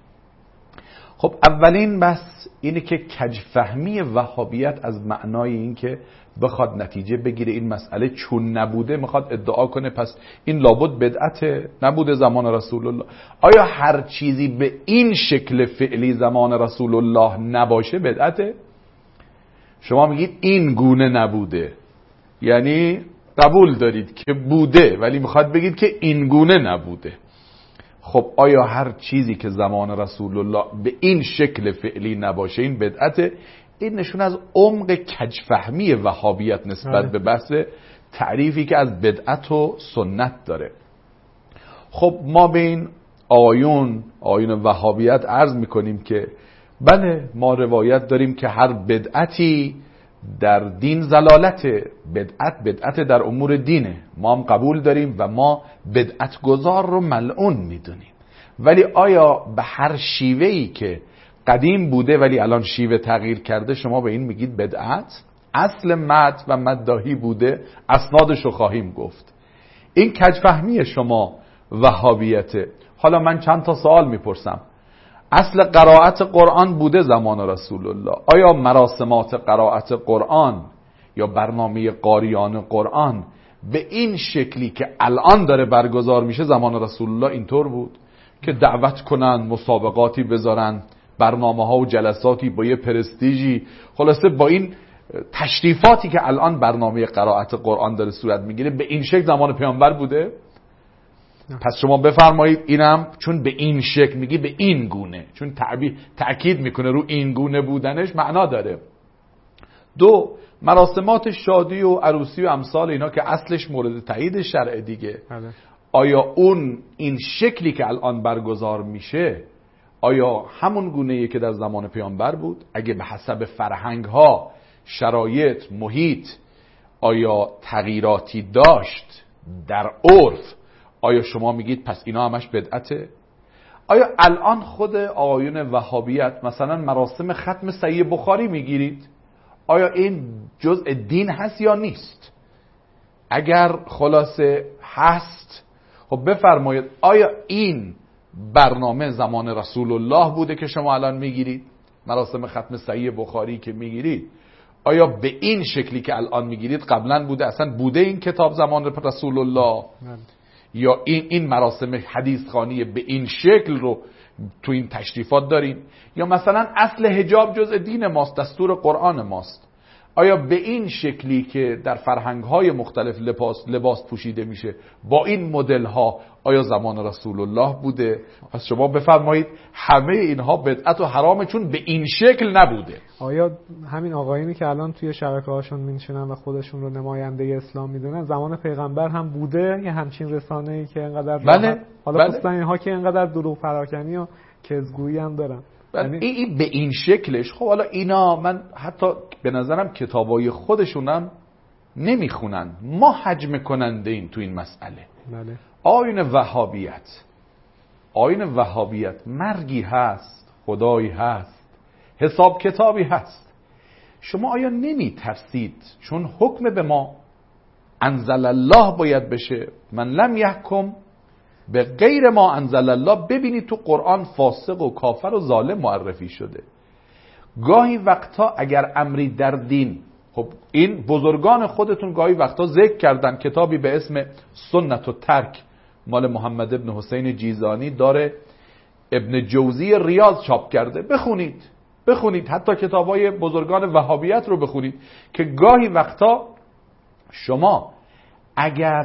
خب اولین بس اینه که کجفهمی وهابیت از معنای این که بخواد نتیجه بگیره این مسئله چون نبوده، میخواد ادعا کنه پس این لابد بدعت نبوده زمان رسول الله. آیا هر چیزی به این شکل فعلی زمان رسول الله نباشه بدعته؟ شما میگید این گونه نبوده، یعنی قبول دارید که بوده ولی میخواد بگید که این گونه نبوده. خب آیا هر چیزی که زمان رسول الله به این شکل فعلی نباشه این بدعته؟ این نشون از عمق کجفهمی وهابیت نسبت به بحث تعریفی که از بدعت و سنت داره. خب ما به این آیون آیون وهابیت عرض میکنیم که بله ما روایت داریم که هر بدعتی در دین زلالت، بدعت بدعت در امور دینه، ما هم قبول داریم و ما بدعت گذار رو ملعون میدونیم. ولی آیا به هر شیوهی که قدیم بوده ولی الان شیوه تغییر کرده شما به این میگید بدعت؟ اصل مدح و مداحی بوده، اسنادش رو خواهیم گفت. این کجفهمی شما وهابیته. حالا من چند تا سوال میپرسم. اصل قرائت قرآن بوده زمان رسول الله. آیا مراسمات قرائت قرآن یا برنامه قاریان قرآن به این شکلی که الان داره برگزار میشه زمان رسول الله اینطور بود که دعوت کنن، مسابقاتی بذارن، برنامه ها و جلساتی با یه پرستیژی، خلاصه با این تشریفاتی که الان برنامه قرائت قرآن داره صورت میگیره به این شکل زمان پیامبر بوده؟ پس شما بفرمایید اینم چون به این شکل میگی به این گونه، چون تعبیر تأکید میکنه رو این گونه بودنش معنا داره. دو، مراسمات شادی و عروسی و امثال اینا که اصلش مورد تایید شرع دیگه، آیا اون این شکلی که الان برگزار میشه آیا همون گونه‌ای که در زمان پیامبر بود؟ اگه به حسب فرهنگ ها، شرایط، محیط آیا تغییراتی داشت در عرف، آیا شما میگید پس اینا همش بدعته؟ آیا الان خود آیون وهابیت مثلا مراسم ختم صحیح بخاری میگیرید؟ آیا این جزء دین هست یا نیست؟ اگر خلاصه هست خب بفرمایید آیا این برنامه زمان رسول الله بوده که شما الان میگیرید؟ مراسم ختم صحیح بخاری که میگیرید آیا به این شکلی که الان میگیرید قبلا بوده؟ اصلا بوده این کتاب زمان رسول الله؟ یا این این مراسم حدیث خوانی به این شکل رو تو این تشریفات داریم؟ یا مثلا اصل حجاب جزء دین ماست، دستور قرآن ماست، آیا به این شکلی که در فرهنگ‌های مختلف لباس لباس پوشیده میشه با این مدل ها آیا زمان رسول الله بوده؟ پس شما بفرمایید همه اینها بدعت و حرامه چون به این شکل نبوده. آیا همین آقایونی که الان توی شبکه‌هاشون می‌نشینن و خودشون رو نماینده اسلام میدونن زمان پیغمبر هم بوده یه همچین رسانه‌ای که اینقدر بله حالا بله. خصوصا اینها که اینقدر دروغ پراکنی و کذبگویی هم دارن این این به این شکلش؟ خب حالا اینا من حتی به نظرم کتابای خودشونم نمیخونن، ما حجم کننده این تو این مسئله. بله. آیین وهابیت آیین وهابیت مرگی هست، خدایی هست، حساب کتابی هست. شما آیا نمی ترسید چون حکم به ما انزل الله باید بشه؟ من لم یحکم به غیر ما انزل الله. ببینید تو قرآن فاسق و کافر و ظالم معرفی شده. گاهی وقتا اگر امری در دین، خب این بزرگان خودتون گاهی وقتا ذکر کردن، کتابی به اسم سنت و ترک مال محمد ابن حسین جیزانی داره، ابن جوزی ریاض چاپ کرده، بخونید بخونید حتی کتابای بزرگان وهابیت رو بخونید که گاهی وقتا شما اگر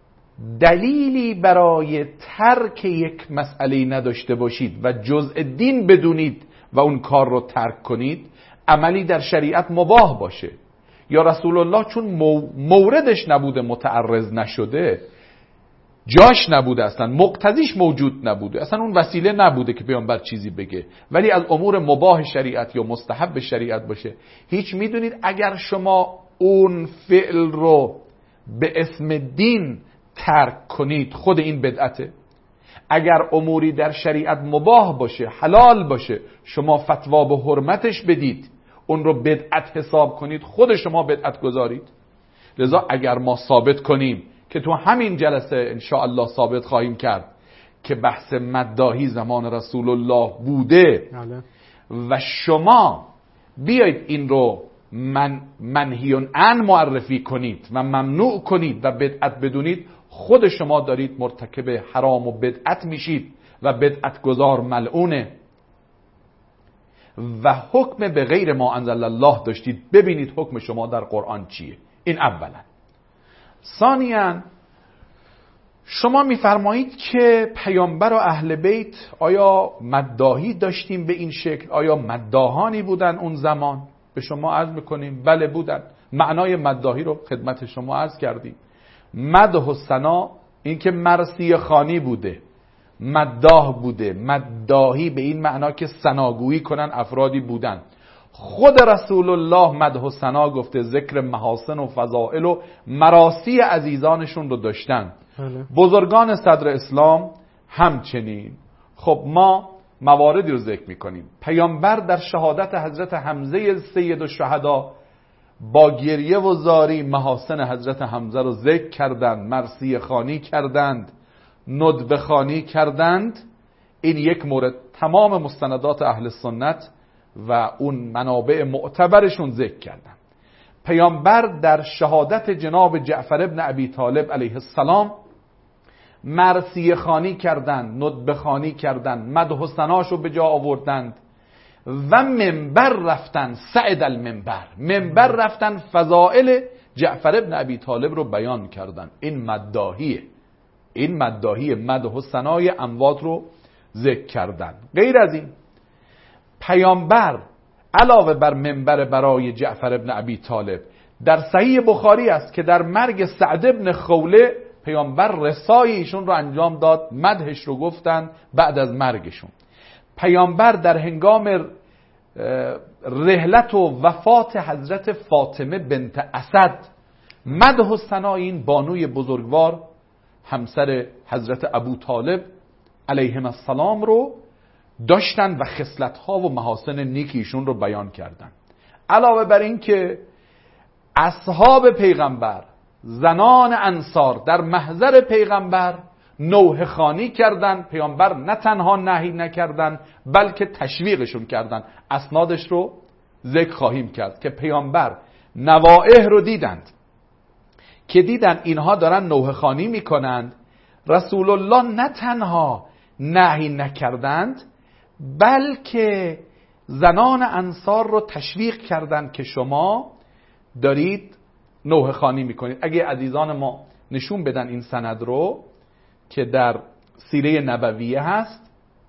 دلیلی برای ترک یک مسئله نداشته باشید و جزء دین بدونید و اون کار رو ترک کنید، عملی در شریعت مباح باشه، یا رسول الله چون موردش نبوده متعرض نشده، جاش نبوده، اصلا مقتضیش موجود نبوده، اصلا اون وسیله نبوده که پیامبر چیزی بگه، ولی از امور مباح شریعت یا مستحب شریعت باشه، هیچ میدونید اگر شما اون فعل رو به اسم دین ترک کنید خود این بدعته. اگر اموری در شریعت مباح باشه، حلال باشه، شما فتوا به حرمتش بدید، اون رو بدعت حساب کنید، خود شما بدعت گذارید. لذا اگر ما ثابت کنیم که تو همین جلسه انشاءالله ثابت خواهیم کرد که بحث مداحی زمان رسول الله بوده و شما بیایید این رو من منهی عن معرفی کنید و ممنوع کنید و بدعت بدونید، خود شما دارید مرتکب حرام و بدعت میشید و بدعت گذار ملعونه و حکم به غیر ما انزل الله داشتید. ببینید حکم شما در قرآن چیه. این اولا. ثانیاً شما میفرمایید که پیامبر و اهل بیت آیا مداحی داشتیم به این شکل؟ آیا مداحانی بودن اون زمان؟ به شما عرض میکنیم بله بودن. معنای مداحی رو خدمت شما عرض کردیم. مدح و ثنا این که مرثیه خوانی بوده، مداح بوده. مداحی به این معنا که ثناگویی کنن افرادی بودن. خود رسول الله مدح و ثنا گفته، ذکر محاسن و فضائل و مراسی عزیزانشون رو داشتن. بزرگان صدر اسلام همچنین. خب ما مواردی رو ذکر میکنیم. پیامبر در شهادت حضرت حمزه سید الشهدا با گریه و زاری محاسن حضرت حمزه رو ذکر کردند، مرثیه خوانی کردند، ندبه خوانی کردند. این یک مورد. تمام مستندات اهل سنت و اون منابع معتبرشون ذکر کردند. پیامبر در شهادت جناب جعفر ابن ابی طالب علیه السلام مرثیه خوانی کردند، ندبه خوانی کردند، مدح و ثناشو به جا آوردند و منبر رفتن، سعد المنبر، منبر رفتن فضائل جعفر ابن ابی طالب رو بیان کردن. این مداحیه. این مداحیه. مدح و ثنای اموات رو ذکر کردن. غیر از این پیامبر علاوه بر منبر برای جعفر ابن ابی طالب در صحیح بخاری است که در مرگ سعد ابن خوله پیامبر رسای ایشون رو انجام داد، مدحش رو گفتن بعد از مرگشون. پیامبر در هنگام رحلت و وفات حضرت فاطمه بنت اسد مدح و ثنا این بانوی بزرگوار همسر حضرت ابو طالب علیهم السلام رو داشتن و خصلت‌ها و محاسن نیکیشون رو بیان کردن. علاوه بر این که اصحاب پیغمبر، زنان انصار در محضر پیغمبر نوحه خوانی کردن. پیامبر نه تنها نهی نکردن بلکه تشویقشون کردن. اسنادش رو ذکر خواهیم کرد که پیامبر نوائح رو دیدند که دیدن اینها دارن نوحه خوانی میکنند. رسول الله نه تنها نهی نکردند بلکه زنان انصار رو تشویق کردند که شما دارید نوحه خوانی میکنید. اگه عزیزان ما نشون بدن این سند رو که در سیره نبویه هست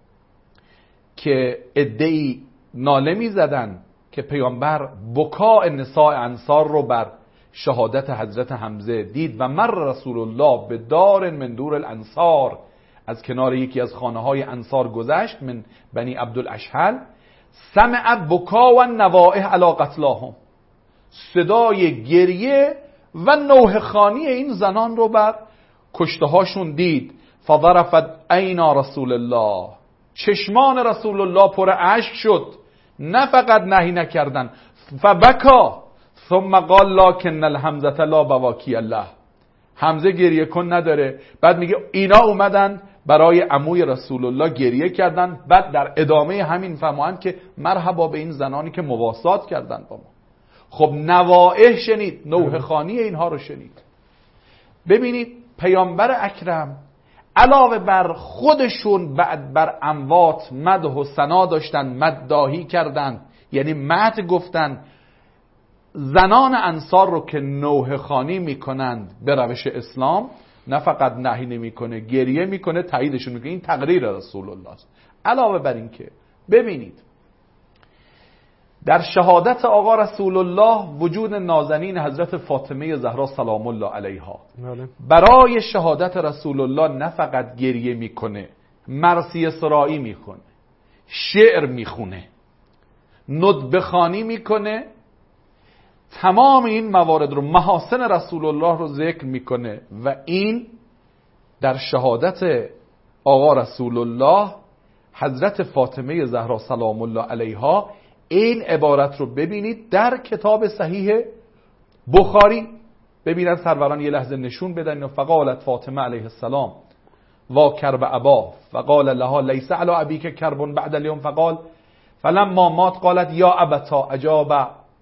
که عده‌ای ناله میزدن که پیامبر بکاء نساء انصار رو بر شهادت حضرت حمزه دید و مر رسول الله به دار من دور الانصار، از کنار یکی از خانه های انصار گذشت، من بنی عبدالاشهل، سمع بکا و نوائح علی قتلاهم، صدای گریه و نوحه خوانی این زنان رو بر کشته هاشون دید. فضرفت عینا رسول الله، چشمان رسول الله پر اشک شد، نه فقط نهی نکردن. فبکا ثم قال لکن الحمزه لا بواکی الله، حمزه گریه کن نداره. بعد میگه اینا اومدن برای عموی رسول الله گریه کردن. بعد در ادامه همین فرمایند که مرحبا به این زنانی که مواسات کردن با ما. خب نوائح شنید، نوحه خوانی اینها رو شنید. ببینید پیامبر اکرم علاوه بر خودشون بعد بر اموات مدح و ثنا داشتن، مداحی کردن، یعنی مدح گفتن. زنان انصار رو که نوحه خوانی میکنند به روش اسلام، نه فقط نهی نمیکنه، گریه میکنه، تاییدشون میکنه. این تقریر رسول الله است. علاوه بر این که ببینید در شهادت آقا رسول الله وجود نازنین حضرت فاطمه زهرا سلام الله علیها برای شهادت رسول الله نه فقط گریه میکنه، مرثیه سرایی میکنه، شعر میخونه، ندبه خوانی میکنه، تمام این موارد رو، محاسن رسول الله رو ذکر میکنه. و این در شهادت آقا رسول الله حضرت فاطمه زهرا سلام الله علیها، این عبارت رو ببینید در کتاب صحیح بخاری. ببینید سروران یه لحظه نشون بدن. فقالت فاطمه علیه السلام وا کرب ابا فقال لها لیس علی ابیک کرب بعد اليوم فقال فلما مات قالت یا ابتا اجاب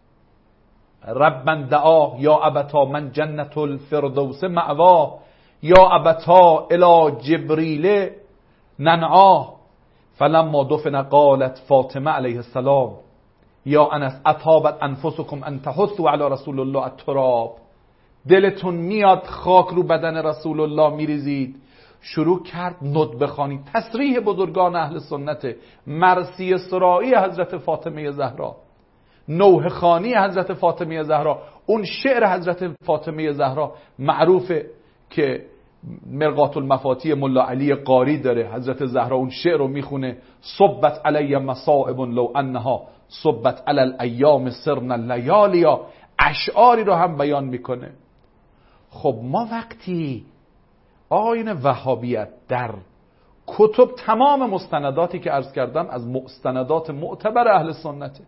ربا دعا یا ابتا من جنت الفردوس مأوا یا ابتا الی جبریل ننعا. فلما دفن قالت فاطمه علیه السلام یا انس اطابت انفسکم ان تحثوا علی رسول الله التراب، دلتون میاد خاک رو بدن رسول الله میریزید. شروع کرد ندبه خوانی، تصریح بزرگان اهل سنت، مرثیه سرایی حضرت فاطمه زهرا، نوحه خوانی حضرت فاطمه زهرا. اون شعر حضرت فاطمه زهرا معروفه که مرقات المفاتیح ملا علی قاری داره. حضرت زهرا اون شعر رو میخونه: صبت علی مصائب لو انها صبت علی الایام سرنا لیالیا. اشعاری رو هم بیان میکنه. خب ما وقتی آیین وهابیت در کتب، تمام مستنداتی که عرض کردم از مستندات معتبر اهل سنته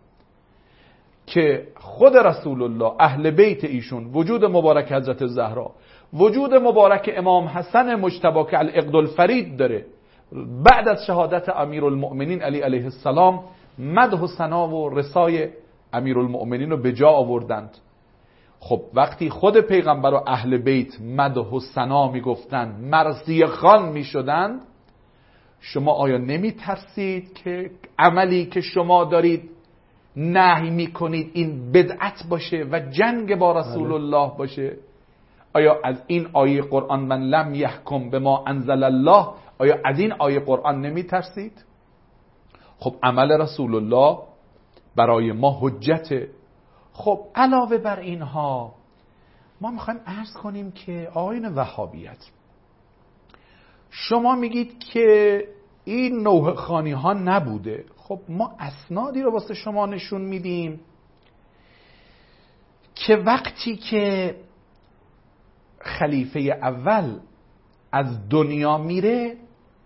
که خود رسول الله، اهل بیت ایشون، وجود مبارک حضرت زهرا، وجود مبارک امام حسن مجتبی که العقد الفرید داره، بعد از شهادت امیرالمؤمنین علی علیه السلام مدح و ثنا و رسای امیرالمؤمنین رو به جا آوردند. خب وقتی خود پیغمبر و اهل بیت مدح و ثنا میگفتند، مرثیه خوان میشدند، شما آیا نمی ترسید که عملی که شما دارید نهی میکنید این بدعت باشه و جنگ با رسول الله باشه؟ آیا از این آیه قرآن من لم یحکم بما انزل الله، آیا از این آیه قرآن نمی ترسید؟ خب عمل رسول الله برای ما حجته. خب علاوه بر اینها ما میخوایم عرض کنیم که آیین وهابیت، شما میگید که این نوحه خوانی ها نبوده. خب ما اسنادی رو واسه شما نشون میدیم که وقتی که خلیفه اول از دنیا میره،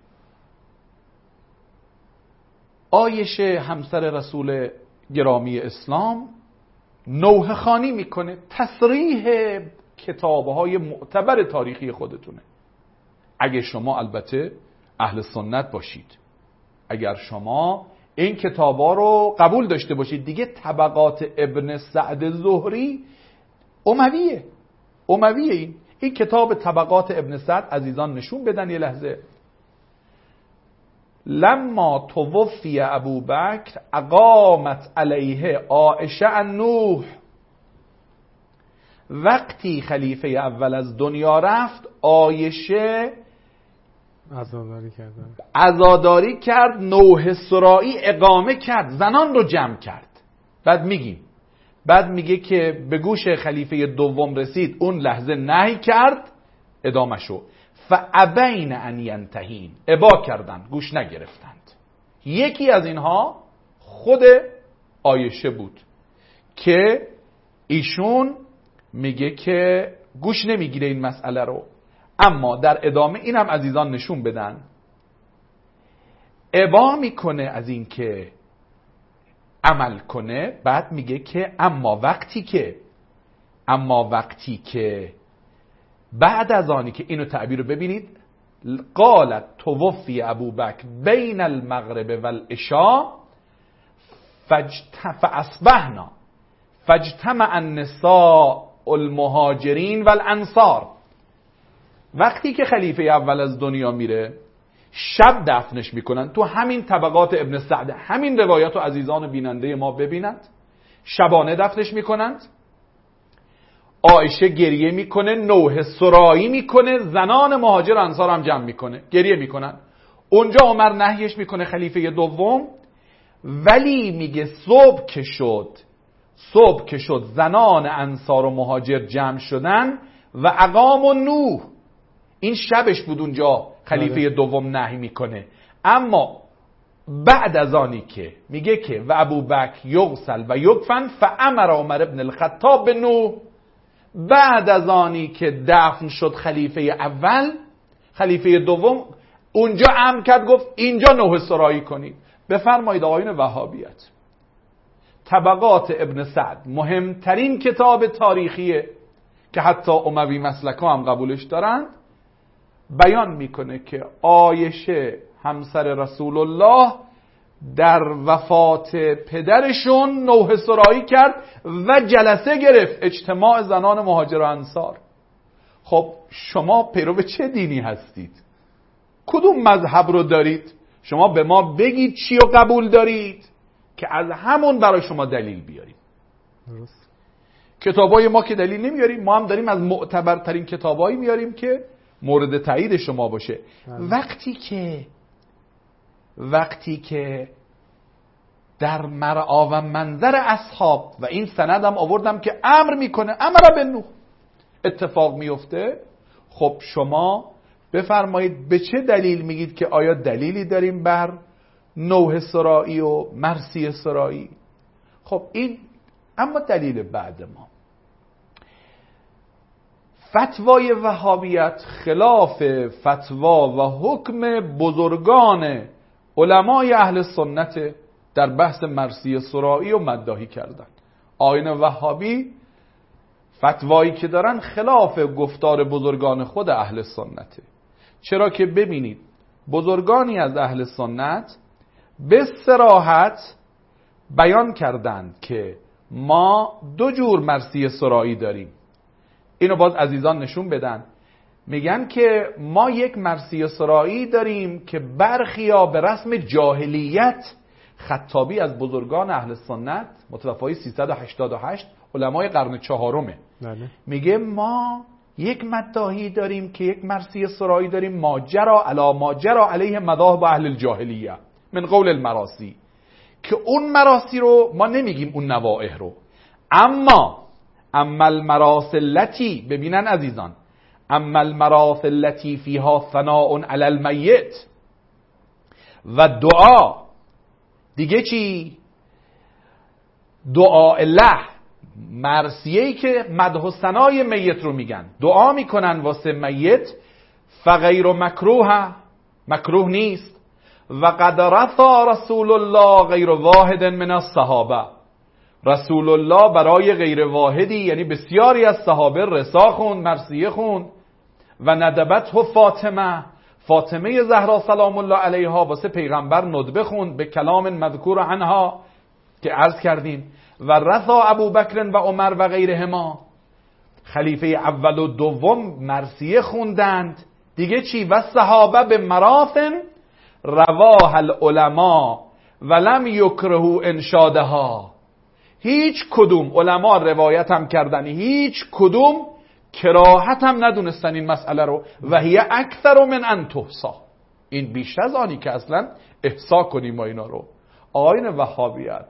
عایشه همسر رسول گرامی اسلام نوحه خوانی میکنه. تصریح کتابهای معتبر تاریخی خودتونه. اگه شما البته اهل سنت باشید، اگر شما این کتابا رو قبول داشته باشید. دیگه طبقات ابن سعد زهری امویه امویه این این کتاب طبقات ابن سعد عزیزان نشون بدن یه لحظه. لما توفی ابوبکر اقامت علیه عایشه النوح. وقتی خلیفه اول از دنیا رفت، عایشه عزاداری کرد عزاداری کرد، نوح سرایی اقامه کرد، زنان رو جمع کرد. بعد میگیم بعد میگه که به گوش خلیفه دوم رسید، اون لحظه نهی کرد، ادامه شو فابین ان ینتهین، ابا کردن، گوش نگرفتند. یکی از اینها خود عایشه بود که ایشون میگه که گوش نمیگیره این مسئله رو. اما در ادامه اینم عزیزان نشون بدن، ابا میکنه از این که عمل کنه. بعد میگه که اما وقتی که اما وقتی که بعد از آنی که اینو تعبیر رو ببینید، قالت توفی ابوبکر بین المغرب والعشاء فاصبحنا فاجتمع النساء المهاجرین والانصار. وقتی که خلیفه اول از دنیا میره، شب دفنش میکنن. تو همین طبقات ابن سعد همین روایات رو عزیزان بیننده ما ببینند. شبانه دفنش میکنند، عایشه گریه میکنه، نوح سرایی میکنه، زنان مهاجر و انصار هم جمع میکنه، گریه میکنن. اونجا عمر نهیش میکنه، خلیفه دوم. ولی میگه صبح که شد صبح که شد زنان انصار و مهاجر جمع شدن و اقام و نوح. این شبش بود اونجا خلیفه دوم نهی میکنه. اما بعد از آنی که میگه که و ابوبکر یغسل و یدفن فامر عمر ابن الخطاب به نوح، بعد از آنی که دفن شد خلیفه اول، خلیفه دوم اونجا امر کرد، گفت اینجا نوح سرایی کنید. بفرمایید آقایون وهابیت، طبقات ابن سعد مهمترین کتاب تاریخیه که حتی اموی مسلکا هم قبولش دارند، بیان میکنه که عایشه همسر رسول الله در وفات پدرشون نوح سرایی کرد و جلسه گرفت، اجتماع زنان مهاجر و انصار. خب شما پیرو چه دینی هستید؟ کدوم مذهب رو دارید؟ شما به ما بگید چی رو قبول دارید که از همون برای شما دلیل بیاریم. درست. کتابای ما که دلیل نمیاریم، ما هم داریم از معتبرترین کتابایی میاریم که مورد تایید شما باشه. وقتی که وقتی که در مرعا و منظر اصحاب، و این سندم آوردم که امر میکنه، امر به نوح، اتفاق میفته، خب شما بفرمایید به چه دلیل میگید که آیا دلیلی داریم بر نوح سرایی و مرسی سرایی؟ خب این اما دلیل بعد ما. فتوای وهابیت خلاف فتوا و حکم بزرگان علمای اهل سنت در بحث مرسی سرایی و مداحی کردن. آیین وهابی فتوایی که دارن خلاف گفتار بزرگان خود اهل سنته. چرا که ببینید بزرگانی از اهل سنت به صراحت بیان کردند که ما دو جور مرسی سرایی داریم. اینو باز عزیزان نشون بدن. میگن که ما یک مرسی سرایی داریم که برخیا به رسم جاهلیت، خطابی از بزرگان اهل سنت متوفای سیصد و هشتاد و هشت علمای قرن چهارمه، میگه ما یک مداحی داریم که یک مرسی سرایی داریم ماجرا علی ماجرا علیه مذاهب اهل الجاهلیه من قول المراسی، که اون مراسی رو ما نمیگیم اون نوائح رو، اما اما المراسی التي، ببینن عزیزان، اما المراسی التي فيها ثناء علی المیت و دعا، دیگه چی؟ دعا الله، مرسیه‌ای که مدح و ثنای میت رو میگن، دعا میکنن واسه میت، فغیر مکروه، مکروه نیست. و قد رثا رسول الله غیر واحد من الصحابه، رسول الله برای غیر واحدی یعنی بسیاری از صحابه رسا خوند، مرسیه خوند. و ندبته فاطمه، فاطمه زهرا سلام الله علیها واسه پیغمبر ندبه خوند به کلام مذکور عنها که عرض کردیم. و رضا ابوبکر و عمر و غیرهما، خلیفه اول و دوم مرثیه خوندند. دیگه چی؟ و صحابه به مراثن رواه العلماء ولم یکرهو انشادها. هیچ کدوم علما روایت هم کردن، هیچ کدوم کراهت هم ندونستن این مسئله رو. و هی اکثر من ان تحصا، این بیشتر از آنی که اصلا احصا کنیم ما اینا رو. آیین وهابیت،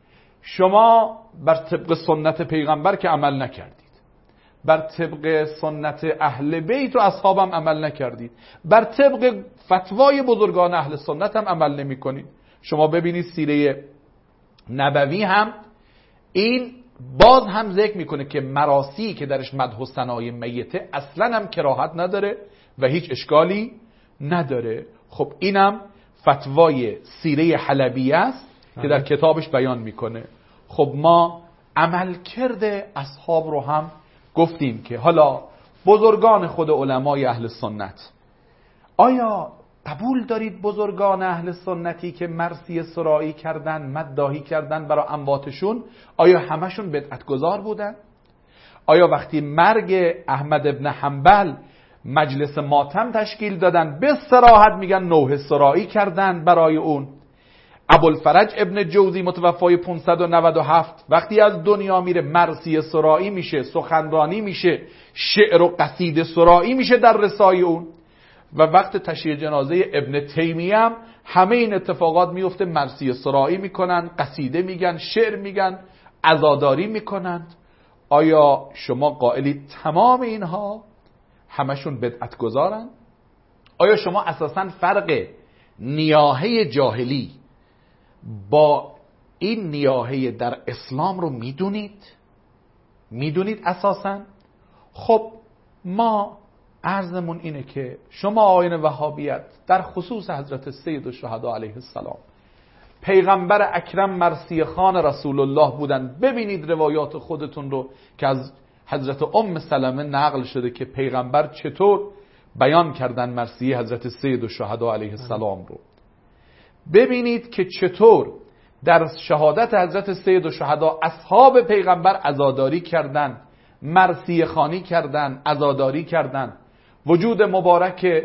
شما بر طبق سنت پیغمبر که عمل نکردید، بر طبق سنت اهل بیت و اصحابم عمل نکردید، بر طبق فتوای بزرگان اهل سنت هم عمل نمی کنید. شما ببینید سیره نبوی هم این باز هم ذکر میکنه که مراسی که درش مدح و ثنای میته اصلا هم کراهت نداره و هیچ اشکالی نداره. خب اینم فتوای سیره حلبیه است که در کتابش بیان میکنه. خب ما عمل کرده اصحاب رو هم گفتیم که حالا بزرگان خود علمای اهل سنت، آیا قبول دارید بزرگان اهل سنتی که مرثیه سرایی کردن، مداحی کردن برای امواتشون، آیا همشون بدعتگذار بودن؟ آیا وقتی مرگ احمد ابن حنبل مجلس ماتم تشکیل دادن به صراحت میگن نوحه سرایی کردن برای اون؟ ابوالفرج ابن جوزی متوفای پانصد و نود و هفت وقتی از دنیا میره مرثیه سرایی میشه، سخنرانی میشه، شعر و قصیده سرایی میشه در رسای اون. و وقت تشییع جنازه ابن تیمیه هم همه این اتفاقات میفته، مرثیه سرایی میکنن، قصیده میگن، شعر میگن، عزاداری میکنند. آیا شما قائلید تمام اینها همشون بدعت گذارن؟ آیا شما اساساً فرق نیاحه جاهلی با این نیاحه در اسلام رو میدونید؟ میدونید اساساً؟ خب ما عرضمون اینه که شما آیین وهابیت در خصوص حضرت سید الشهدا علیه السلام، پیغمبر اکرم مرثیه خان رسول الله بودن. ببینید روایات خودتون رو که از حضرت ام سلمه نقل شده که پیغمبر چطور بیان کردن مرثیه حضرت سید الشهدا علیه السلام رو. ببینید که چطور در شهادت حضرت سید الشهدا اصحاب پیغمبر عزاداری کردن، مرثیه خوانی کردن، عزاداری کردن. وجود مبارک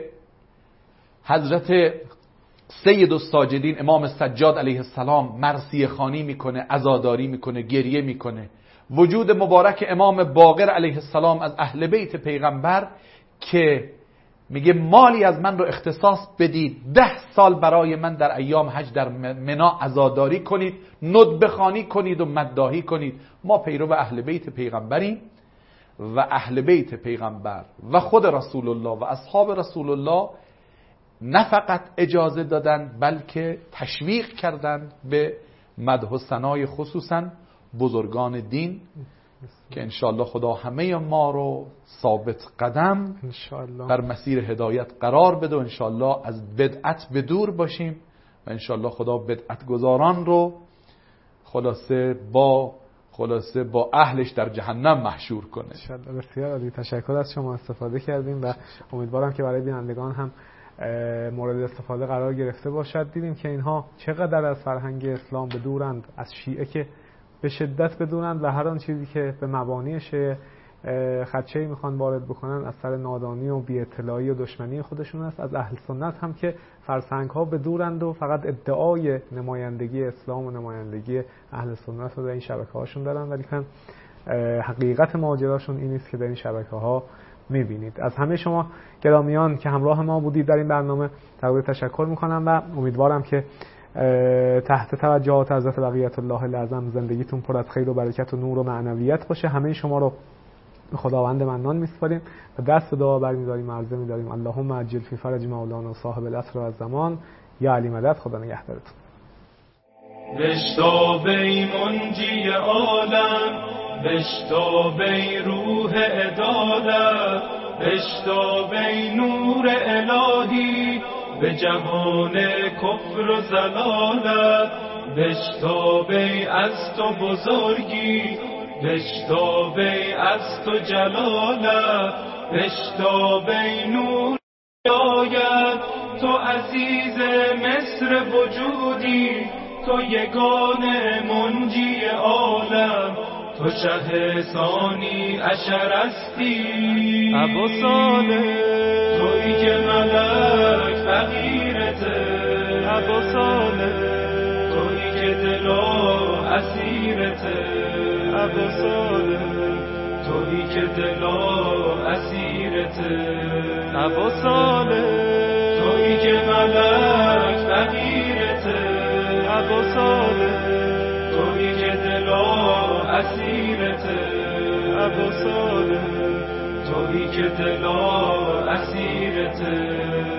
حضرت سید الساجدین امام سجاد علیه السلام مرثیه خوانی میکنه، عزاداری میکنه، گریه میکنه. وجود مبارک امام باقر علیه السلام از اهل بیت پیغمبر که میگه مالی از من رو اختصاص بدید، ده سال برای من در ایام حج در منا عزاداری کنید، ندبه خوانی کنید و مداحی کنید. ما پیرو اهل بیت پیغمبریم و اهل بیت پیغمبر و خود رسول الله و اصحاب رسول الله نه فقط اجازه دادن بلکه تشویق کردن به مدح و ثنای خصوصا بزرگان دین که انشاءالله خدا همه ما رو ثابت قدم در مسیر هدایت قرار بده و انشاءالله از بدعت به دور باشیم و انشاءالله خدا بدعت گذاران رو خلاصه با خلاصه با اهلش در جهنم محشور کنه. انشاءالله. بسیار عالی، تشکر از شما، استفاده کردیم و امیدوارم که برای بینندگان هم مورد استفاده قرار گرفته باشد. دیدیم که اینها چقدر از فرهنگ اسلام بدورند، از شیعه که به شدت بدورند و هر آن چیزی که به مبانی شیعه خدشه‌ای میخوان وارد بکنن از سر نادانی و بی اطلاعی و دشمنی خودشون است. از اهل سنت هم که فرسنگ ها بدورند و فقط ادعای نمایندگی اسلام و نمایندگی اهل سنت رو در این شبکه هاشون دارن، ولی که حقیقت ماجراشون این است که در این شبکه ها میبینید. از همه شما گرامیان که همراه ما بودید در این برنامه تقدیر تشکر میکنم و امیدوارم که تحت توجهات حضرت بقیت الله الاعظم زندگیتون پر از خیر و برکت و نور و معنویت باشه. همه شما رو به خداوند منان میسپاریم و دست دعا برمی‌داریم، عرضه می‌داریم اللهم عجل فی فرج مولانا صاحب العصر و الزمان. یا علی مدد. خدا نگهدارتون. بشتابی منجی عالم، بشتابی روح عدالت، بشتابی نور الهی به جهان کفر و ضلالت، بشتابی از تو بزرگی، بشتابی از تو جلالت، بشتاب ای نور آید. تو عزیز مصر وجودی، تو یگانه منجی عالم، تو شه ثانی عشر هستی. ابو صالح تویی که ملک فقیرته، ابو صالح تویی که دلا اسیرته، ابو صالح تویی که دلا اسیرته، ابو صالح تویی که ملک فقیرته، ابو صالح تویی که دلا اسیرته، ابو صالح تویی که دلا اسیرته.